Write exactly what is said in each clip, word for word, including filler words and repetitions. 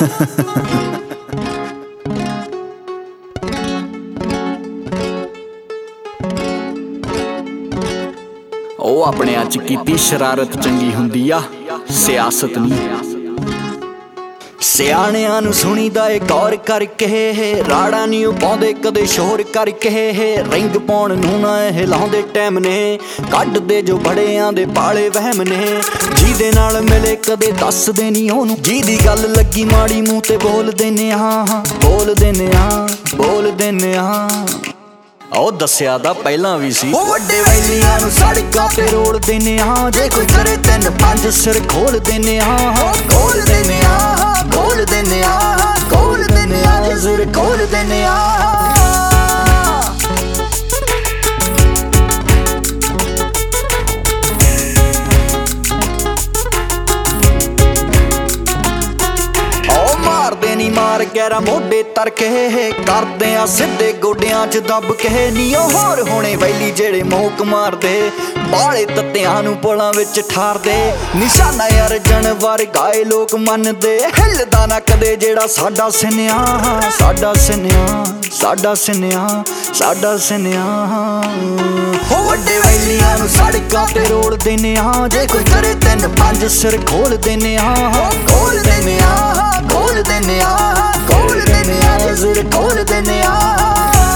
ਉਹ ਆਪਣਿਆਂ ਚ ਕੀਤੀ ਸ਼ਰਾਰਤ ਚੰਗੀ ਹੁੰਦੀ ਆ, ਸਿਆਸਤ ਨਹੀਂ। ਸਿਆਣਿਆਂ ਨੂੰ ਸੁਣੀਦਾ ਏ ਗੌਰ ਕਰਕੇ, ਰਾੜਾ ਨਹੀਂ ਉਹ ਪਾਉਂਦੇ ਕਦੇ ਸ਼ੋਰ ਕਰਕੇ। ਰਿੰਗ ਪਾਉਣ ਨੂੰ ਨਾ ਇਹ ਲਾਉਂਦੇ ਟਾਈਮ ਨੇ, ਕੱਢਦੇ ਜੋ ਬੜਿਆਂ ਦੇ ਪਾਲੇ ਵਹਿਮ ਨੇ। ਜਿਹਦੇ ਨਾਲ ਮਿਲੇ ਕਦੇ ਦੱਸਦੇ ਨਹੀਂ ਉਹਨੂੰ, ਜਿਹਦੀ ਗੱਲ ਲੱਗੀ ਮਾੜੀ ਮੂੰਹ ਤੇ ਬੋਲ ਦਿੰਨੇ ਹਾਂ, ਬੋਲ ਦਿੰਨੇ ਹਾਂ, ਬੋਲ ਦਿੰਨੇ ਹਾਂ। ਉਹ ਦੱਸਿਆ ਤਾਂ ਪਹਿਲਾਂ ਵੀ ਸੀ, ਉਹ ਵੱਡੇ ਵੈਲੀਆਂ ਨੂੰ ਸੜਕਾਂ ਤੇ ਰੋਲ ਦਿੰਨੇ ਹਾਂ। ਜੇ ਕੋਈ ਕਰੇ ਤਿੰਨ ਪੰਜ ਸਿਰ ਖੋਲ ਦਿੰਨੇ ਹਾਂ, ਖੋਲ ਦਿੰਨੇ ਹਾਂ, ਖੋਲ ਦਿੰਨੇ ਹਾਂ, ਖੋਲ ਦਿੰਨੇ ਹਾਂ, ਸਿਰ ਖੋਲ ਦਿੰਨੇ ਹਾਂ। ਨੀ ਮਾਰ ਗੈਰਾ ਮੋਢੇ ਤਰਕੇ, ਕਰਦੇ ਆ ਸਿੱਧੇ ਗੋਡਿਆਂ ਚ ਦੱਬ ਕੇ। ਨੀ ਉਹ ਹੋਰ ਹੋਣੇ ਵੈਲੀ ਜਿਹੜੇ ਮੋਕ ਮਾਰਦੇ, ਬਾਲੇ ਤੱਤਿਆਂ ਨੂੰ ਪੁਲਾਂ ਵਿੱਚ ਠਾਰਦੇ। ਨਿਸ਼ਾਨਾ ਯਾਰ ਜਨਵਰ ਗਾਏ ਲੋਕ ਮੰਨਦੇ, ਹਿੱਲਦਾ ਨਾ ਕਦੇ ਜਿਹੜਾ ਸਾਡਾ ਸਿਨਿਆ, ਸਾਡਾ ਸਿਨਿਆ, ਸਾਡਾ ਸਿਨਿਆ, ਸਾਡਾ ਸਿਨਿਆ। ਉਹ ਵੱਡੇ ਵੈਲੀਆਂ ਨੂੰ ਸੜਕਾਂ ਤੇ ਰੋਲ ਦਿੰਨੇ ਹਾਂ। ਜੇ ਕੋਈ ਕਰੇ ਤਿੰਨ ਪੰਜ ਸਿਰ ਖੋਲ ਦਿੰਨੇ ਹਾਂ, ਖੋਲ ਦਿੰਨੇ ਹਾਂ, ਖੋਲ ਦਿੰਨੇ ਹਾਂ, ਖੋਲ ਦਿੰਨੇ ਹਾਂ, ਸਿਰ ਖੋਲ ਦਿੰਨੇ ਹਾਂ।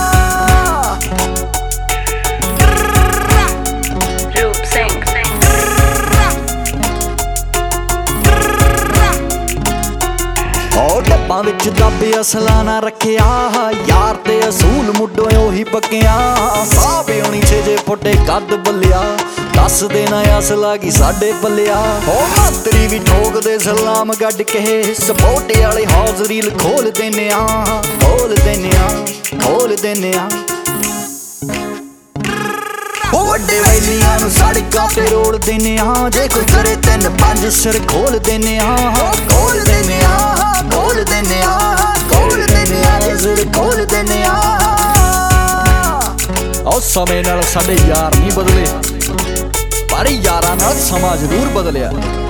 ਉਹ ਡੱਬਾਂ ਵਿੱਚ ਦੱਬੇ ਅਸਲਾ ਨਾ ਰੱਖਿਆ, ਯਾਰ ਤੇ ਅਸੂਲ ਮੁੱਢੋਂ ਉਹੀ ਪੱਕਿਆ। ਸਾਹ ਪਿਉਣੀ ਛੇ ਜੇ ਫੁੱਟੇ ਕੱਦ ਬੱਲਿਆ, ਦੱਸ ਦੇਣਾ ਅਸਲਾ ਕੀ ਸਾਡੇ ਪੱਲਿਆ। ਉਹ ਮਾਤਰੀ ਵੀ ਠੋਕਦੇ ਸਲਾਮ ਗੱਡ ਕੇ, ਸਪੋਟੇ ਵਾਲੇ ਹੌਜ਼ ਰੀਲ ਖੋਲ ਦਿੰਨੇ ਆ, ਖੋਲ ਦਿੰਨੇ ਆ, ਖੋਲ ਦਿੰਨੇ ਆ। ਉਹ ਵੱਡੇ ਵੈਲੀਆਂ ਨੂੰ ਸੜਕਾਂ ਤੇ ਰੋਲ ਦਿੰਨੇ ਹਾਂ। ਜੇ ਕੋਈ ਕਰੇ ਤਿੰਨ ਪੰਜ ਸਿਰ ਖੋਲ ਦਿੰਨੇ ਹਾਂ, ਖੋਲ ਦਿੰਨੇ ਹਾਂ, ਖੋਲ ਦਿੰਨੇ ਹਾਂ, ਖੋਲ ਦਿੰਨੇ ਹਾਂ, ਸਿਰ ਖੋਲ ਦਿੰਨੇ ਹਾਂ। ਉਹ ਸਮੇਂ ਨਾਲ ਸਾਡੇ ਯਾਰ ਨਹੀਂ ਬਦਲੇ, ਪਰ ਯਾਰਾਂ ਨਾਲ ਸਮਾਂ ਜ਼ਰੂਰ ਬਦਲਿਆ।